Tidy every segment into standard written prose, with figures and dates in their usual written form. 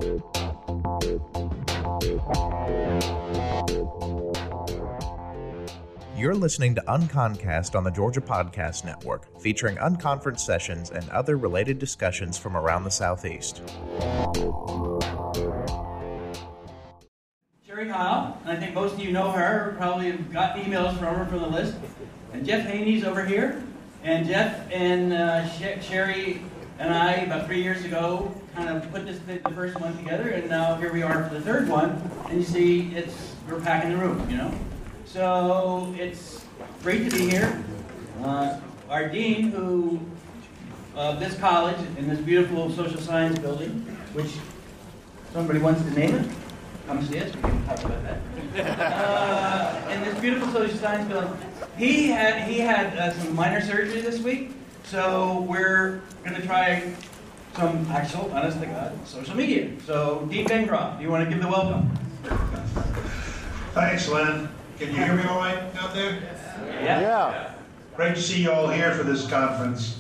You're listening to UnConcast on the Georgia Podcast Network, featuring unconference sessions and other related discussions from around the Southeast. Sherry Howe, and I think most of you know her, probably have got emails from her from the list. And Jeff Haney's over here. And Jeff and Sherry and I, about 3 years ago, kind of put the first one together, and now here we are for the third one. And you see, we're packing the room, you know. So it's great to be here. Our dean, of this college, in this beautiful social science building, which somebody wants to name it. Come see us, we can talk about that. In this beautiful social science building, he had some minor surgery this week, so we're going to try some actual, honest to God, social media. So, Dean Bencroft, do you want to give the welcome? Thanks, Len. Can you hear me all right out there? Yeah. Great to see you all here for this conference.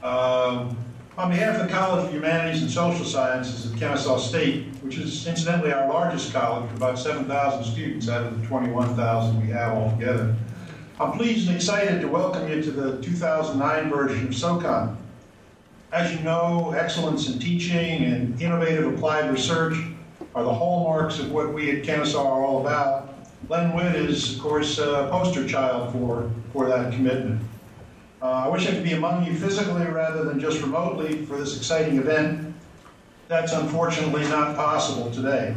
On behalf of the College of Humanities and Social Sciences at Kennesaw State, which is incidentally our largest college, with about 7,000 students out of the 21,000 we have altogether, I'm pleased and excited to welcome you to the 2009 version of SoCon. As you know, excellence in teaching and innovative applied research are the hallmarks of what we at Kennesaw are all about. Len Witt is, of course, a poster child for that commitment. I wish I could be among you physically rather than just remotely for this exciting event. That's unfortunately not possible today.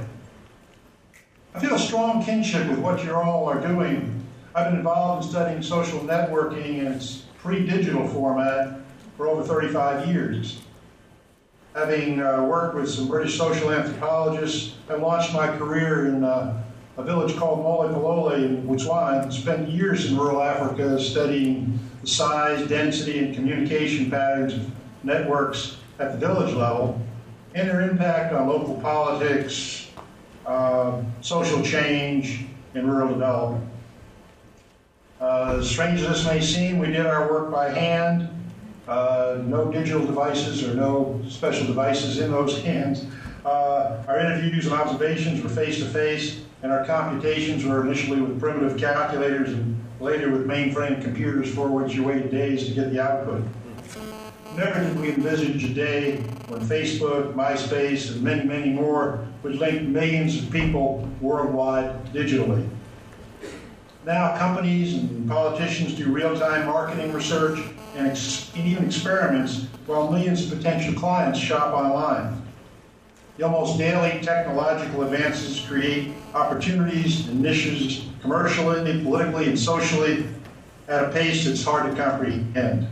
I feel a strong kinship with what you all are doing. I've been involved in studying social networking in its pre-digital format for over 35 years. Having worked with some British social anthropologists, I launched my career in a village called Molepolole in Botswana and spent years in rural Africa studying the size, density, and communication patterns of networks at the village level and their impact on local politics, social change, and rural development. As strange as this may seem, we did our work by hand. No digital devices or no special devices in those hands. Our interviews and observations were face-to-face, and our computations were initially with primitive calculators and later with mainframe computers for which you waited days to get the output. Never did we envisage a day when Facebook, MySpace, and many, many more would link millions of people worldwide digitally. Now companies and politicians do real-time marketing research and even experiments while millions of potential clients shop online. The almost daily technological advances create opportunities and niches commercially, politically, and socially at a pace that's hard to comprehend.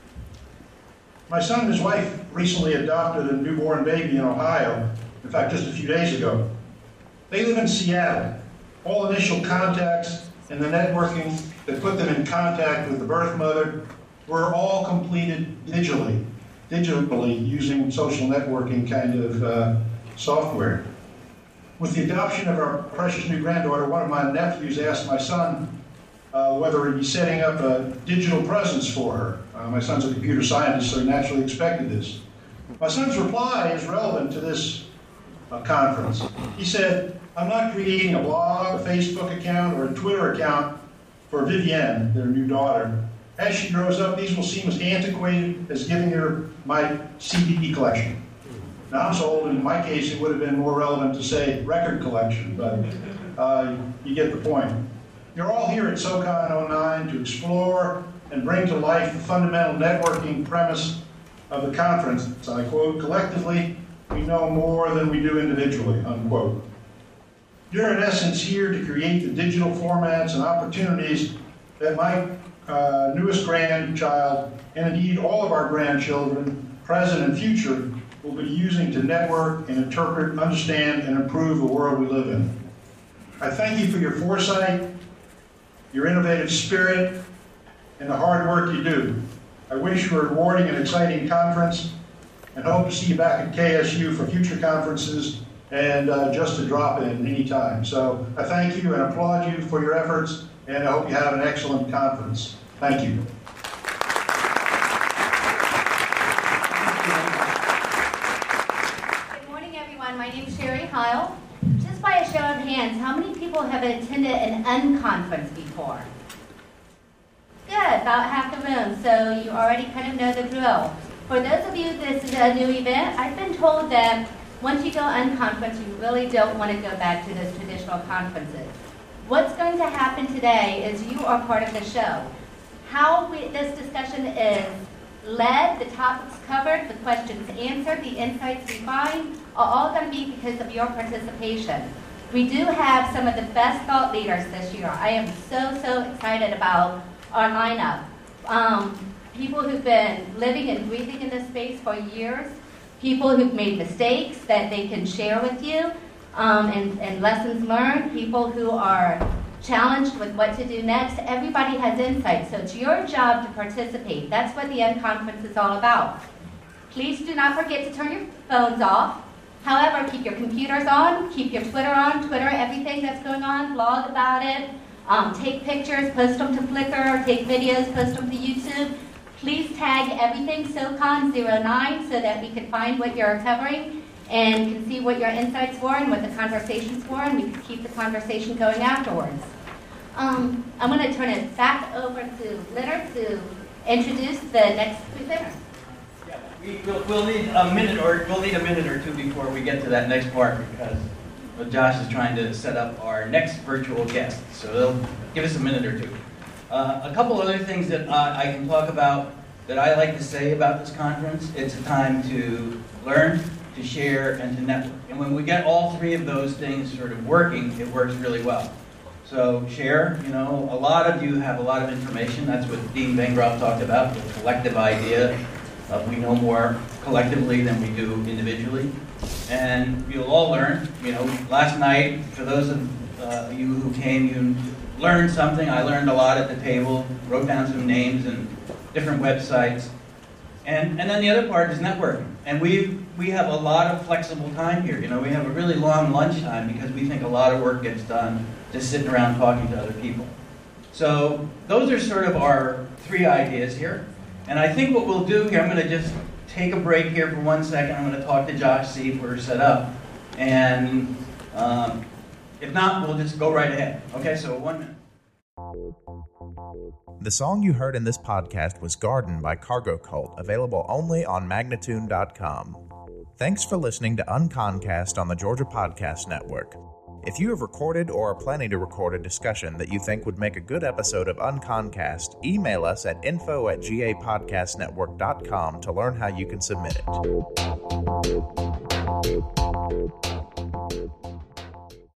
My son and his wife recently adopted a newborn baby in Ohio, in fact, just a few days ago. They live in Seattle. All initial contacts and the networking that put them in contact with the birth mother were all completed digitally using social networking kind of software. With the adoption of our precious new granddaughter, one of my nephews asked my son whether he'd be setting up a digital presence for her. My son's a computer scientist, so he naturally expected this. My son's reply is relevant to this conference. He said, "I'm not creating a blog, a Facebook account, or a Twitter account for Vivienne, their new daughter. As she grows up, these will seem as antiquated as giving her my CD collection." Now I'm so old, in my case, it would have been more relevant to say record collection, but you get the point. You're all here at SoCon 09 to explore and bring to life the fundamental networking premise of the conference. And I quote, "Collectively, we know more than we do individually," unquote. You're in essence here to create the digital formats and opportunities that my newest grandchild, and indeed all of our grandchildren, present and future, will be using to network and interpret, understand, and improve the world we live in. I thank you for your foresight, your innovative spirit, and the hard work you do. I wish you a rewarding and exciting conference and hope to see you back at KSU for future conferences and just to drop in anytime. So I thank you and applaud you for your efforts, and I hope you have an excellent conference. Thank you. Good morning, everyone. My My name is Sherry Heil. Just by a show of hands, how many people have attended an unconference before? Good, about half the room, so you already kind of know the drill. For those of you, this is a new event. I've been told that once you go unconference, you really don't want to go back to those traditional conferences. What's going to happen today is you are part of the show. This discussion is led, the topics covered, the questions answered, the insights we find are all going to be because of your participation. We do have some of the best thought leaders this year. I am so excited about our lineup. People who've been living and breathing in this space for years, people who've made mistakes that they can share with you, and lessons learned, people who are challenged with what to do next. Everybody has insight, so it's your job to participate. That's what the unconference is all about. Please do not forget to turn your phones off. However, keep your computers on, keep your Twitter on, Twitter everything that's going on, blog about it, take pictures, post them to Flickr, take videos, post them to YouTube. Please tag everything SoCon09 so that we can find what you're covering and can see what your insights were and what the conversations were, and we can keep the conversation going afterwards. I'm going to turn it back over to Leonard to introduce the next presenter. Yeah, we'll need a minute or two before we get to that next part, because Josh is trying to set up our next virtual guest, so they'll give us a minute or two. A couple other things that I can talk about that I like to say about this conference. It's a time to learn, to share, and to network. And when we get all three of those things sort of working, it works really well. So share, a lot of you have a lot of information. That's what Dean Vengroff talked about, the collective idea of we know more collectively than we do individually. And you'll all learn. Last night, for those of you who came, you learned something. I learned a lot at the table, wrote down some names and different websites. And then the other part is networking. And we have a lot of flexible time here. We have a really long lunchtime because we think a lot of work gets done just sitting around talking to other people. So those are sort of our three ideas here. And I think what we'll do here, I'm going to just take a break here for 1 second. I'm going to talk to Josh, see if we're set up. And if not, we'll just go right ahead. Okay, so 1 minute. The song you heard in this podcast was Garden by Cargo Cult, available only on Magnatune.com. Thanks for listening to Unconcast on the Georgia Podcast Network. If you have recorded or are planning to record a discussion that you think would make a good episode of Unconcast, email us at info@gapodcastnetwork.com to learn how you can submit it.